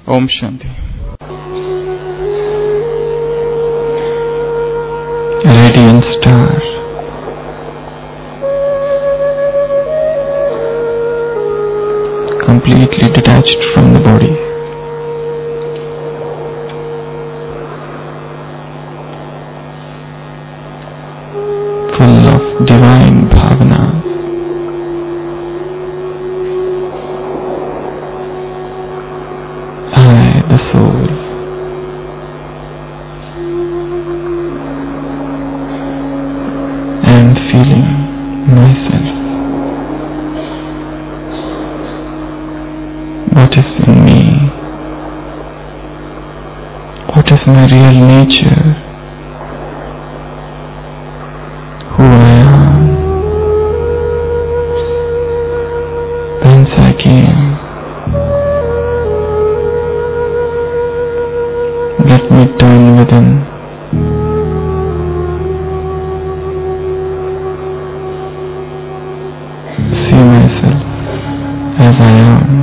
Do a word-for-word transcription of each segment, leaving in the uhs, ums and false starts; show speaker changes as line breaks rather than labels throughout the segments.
Om Shanti.
Radiant star, completely detached from the body, full of divine bhavana. I, the soul, am feeling myself. What is in me? What is my real nature? Who I am? Whence I came? Let me turn within. See myself as I am.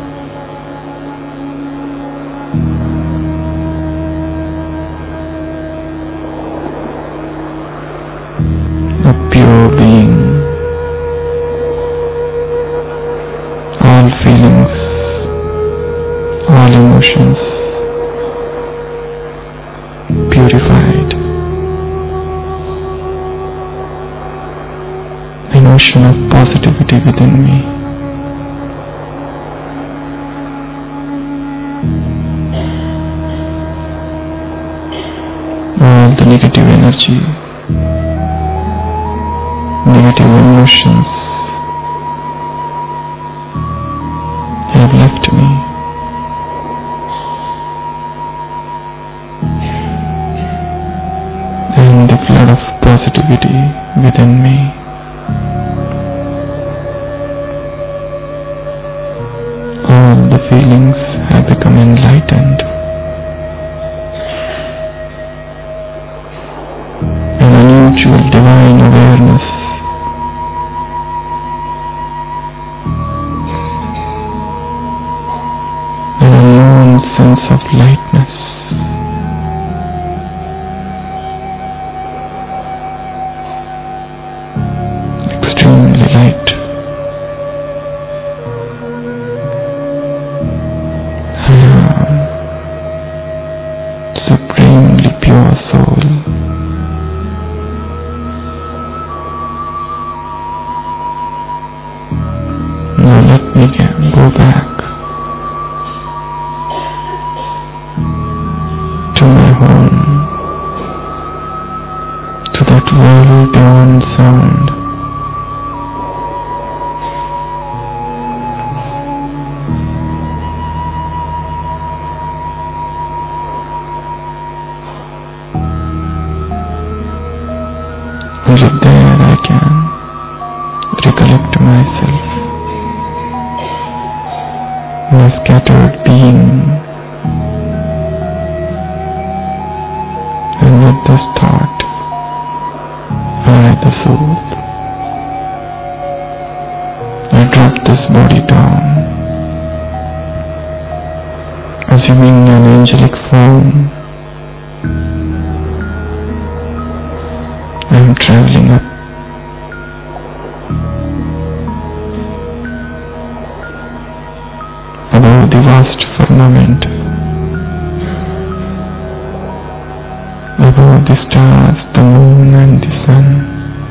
A pure being. All feelings, all emotions purified. An ocean of positivity within me. All the negative energy, negative emotions have left me. And the flood of positivity within me. All the feelings have become enlightened. An unusual divine awareness. An unknown sense of lightness. Extremely light. I am supremely pure soul. Now let me get, go back to my home, to that world beyond sound. Only there I can recollect myself, my scattered being, and with this thought, I, the soul, I drop this body down, assuming an angelic form. I am traveling up above the vast firmament, above the stars, the moon and the sun.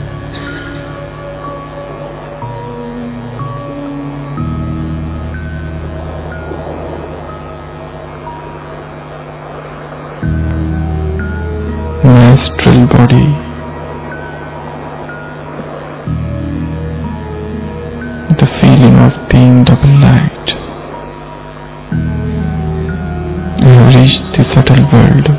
My astral body, the feeling of being double light. I have reached the subtle world.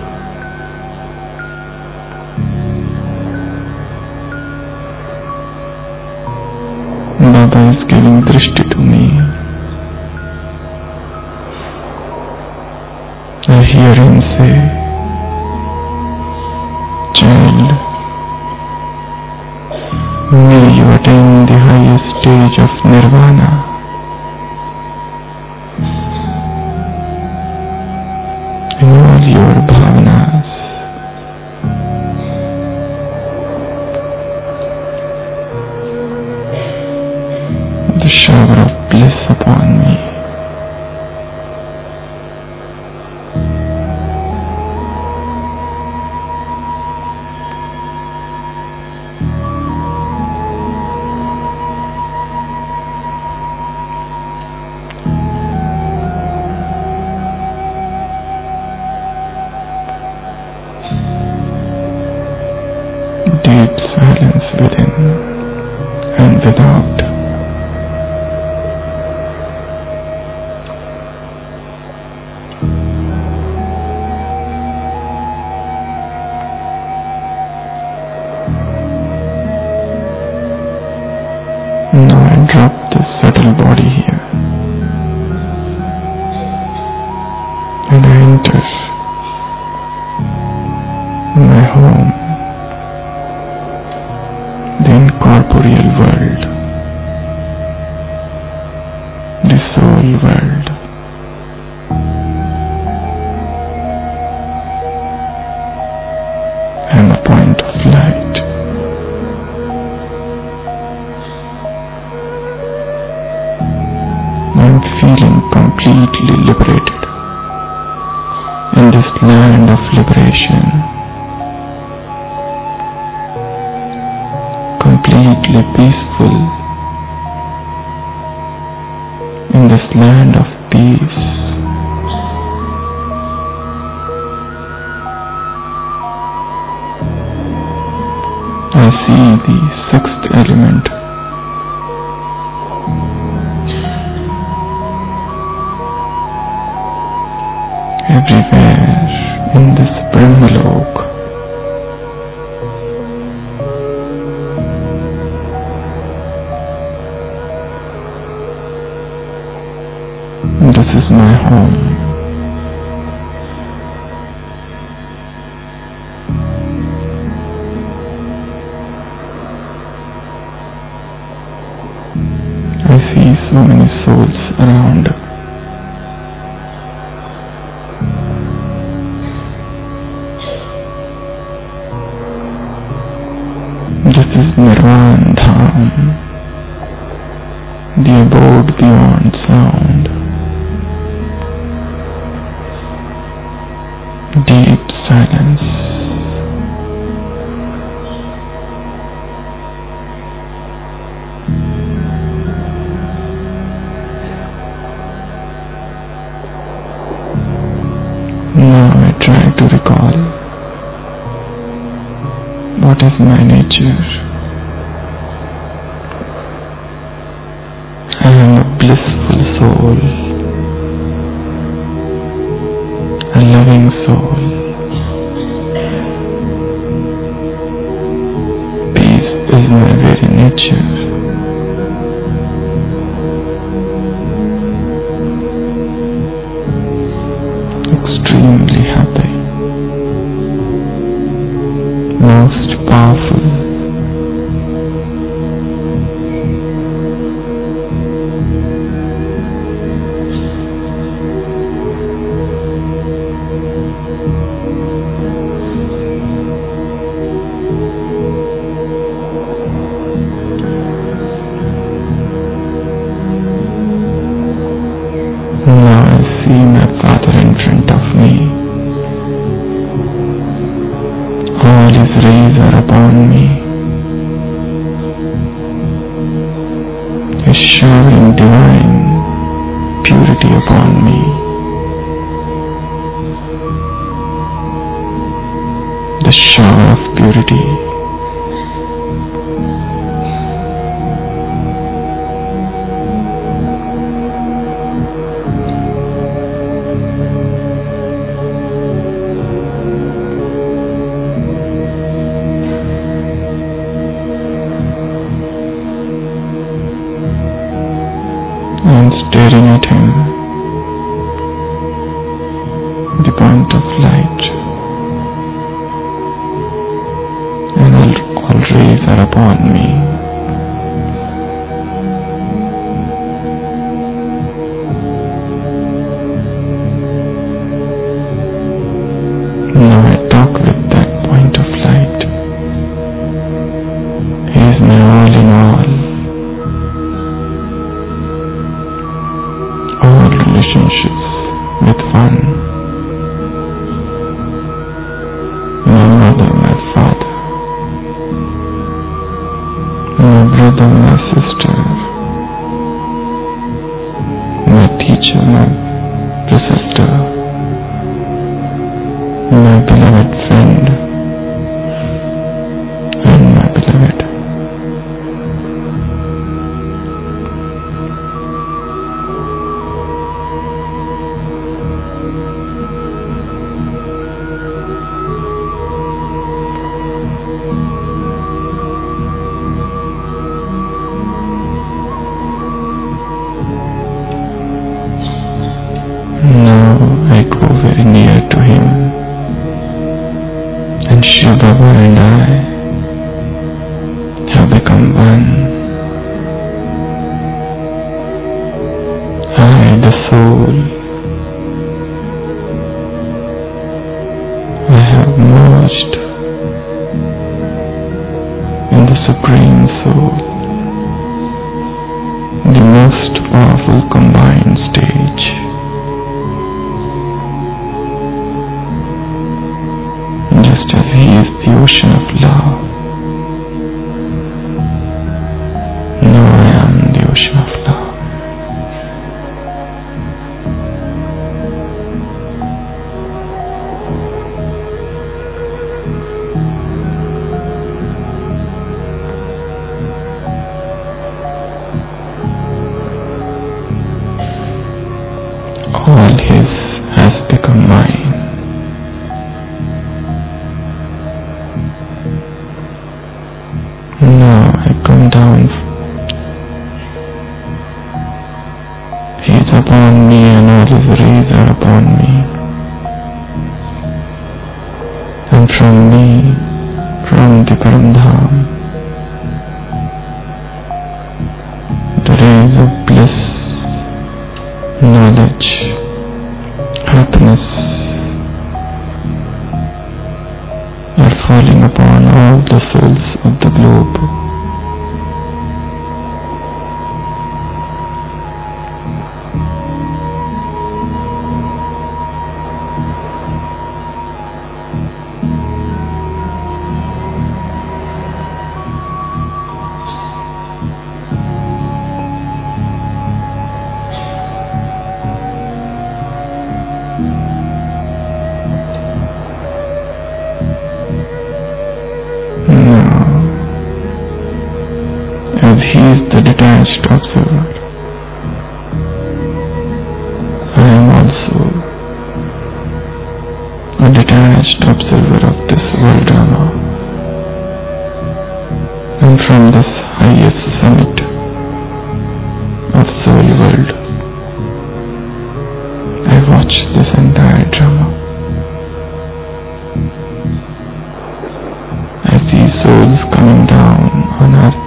Baba is giving drishti to me. I hear him say, "Child, may you attain the highest stage of nirvana. your bhavanas. The shower of bliss upon me. Deep silence within and without. Now I drop this subtle body here and I enter my home, the incorporeal world, the soul world. I am a point of light. I am feeling completely liberated in this land of liberation, completely peaceful in this land of peace. I see the sixth element everywhere in this Brahmalok. This is my home. I see so many souls around. This is Nirvan Dham, the abode beyond sound. Deep silence. Now I try to recall what is my nature. I am a blissful soul, a loving soul. Peace is my very nature. Extremely happy, most powerful. Now I see my Father in front of me. All His rays are upon me. He is showering divine purity upon me. The shower of purity. And staring at him, the point of light, and all, all rays are upon me. one. My mother, my father, my brother, my sister, my teacher, my preceptor, my beloved friend, and my beloved. Now I go very near to him, and Shiva Baba and I have become one. I, the soul, I have merged in the Supreme Soul, the most powerful combined stage. Just as he is the ocean of love, now I am the ocean of love. All his has become mine. Now I come down. He is upon me and all his rays are upon me. And from me, from the Paramdham, the rays of bliss, knowledge, happiness are falling upon all the souls of the globe. As he is the detached observer, I am also a detached observer of this world drama. And from this highest summit of soul world, I watch this entire drama. I see souls coming down on earth.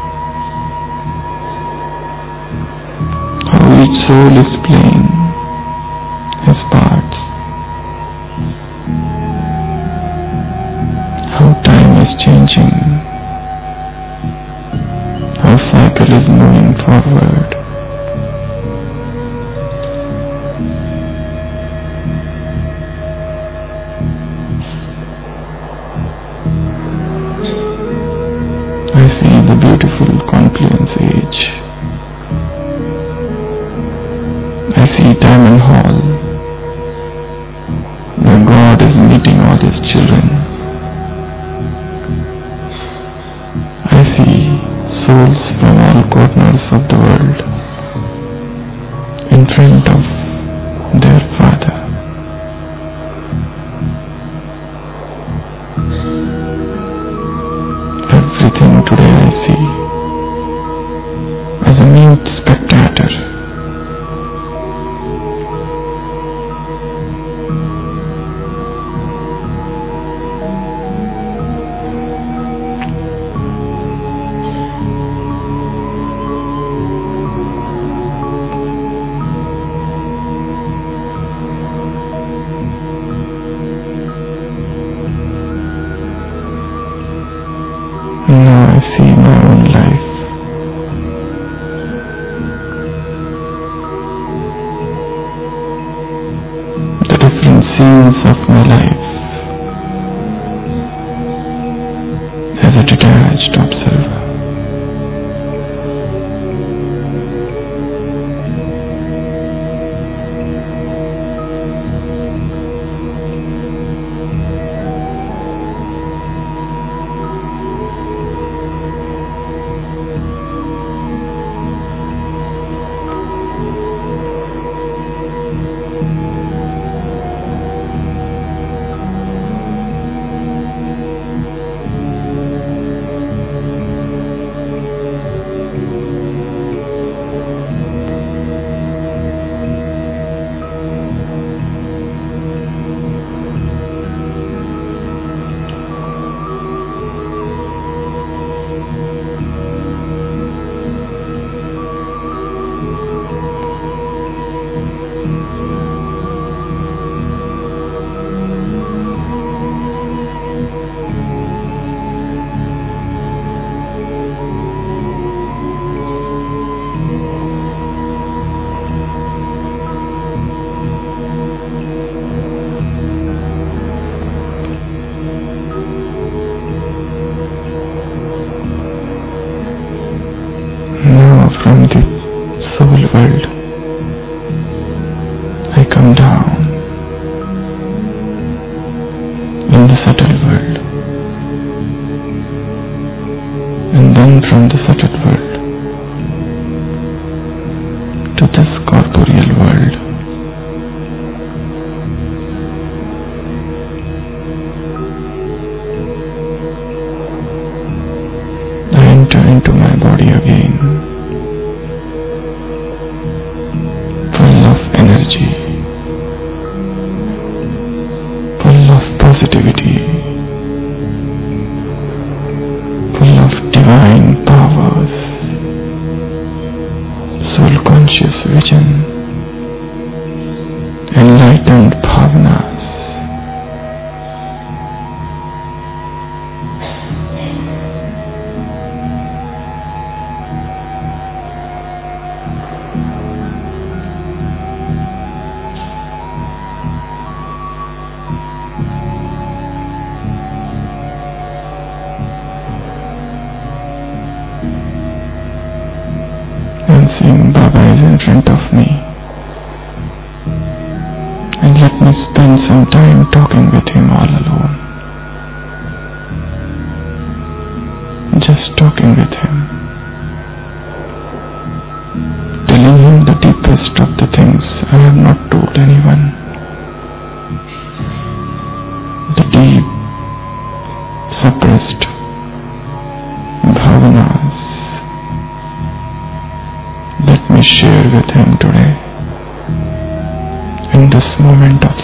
Each soul is playing his parts. How time is changing. How cycle is moving forward. I see the beautiful confluence age. I see Diamond Hall, where God is meeting all his children. I see souls from all corners of the world. scenes of my life as a detached observer. Now from the soul world, I come down in the subtle world, and then from the subtle world to this corporeal world. I enter into my body again, full of energy, full of positivity, full of divine powers, soul conscious vision, enlightened bhavanas. And seeing Baba is in front of me, and let me spend some time talking with him all alone, just talking with him, telling him the deepest of the things I have not told anyone, the deep, suppressed bhavanas. Let me share with him today in this moment of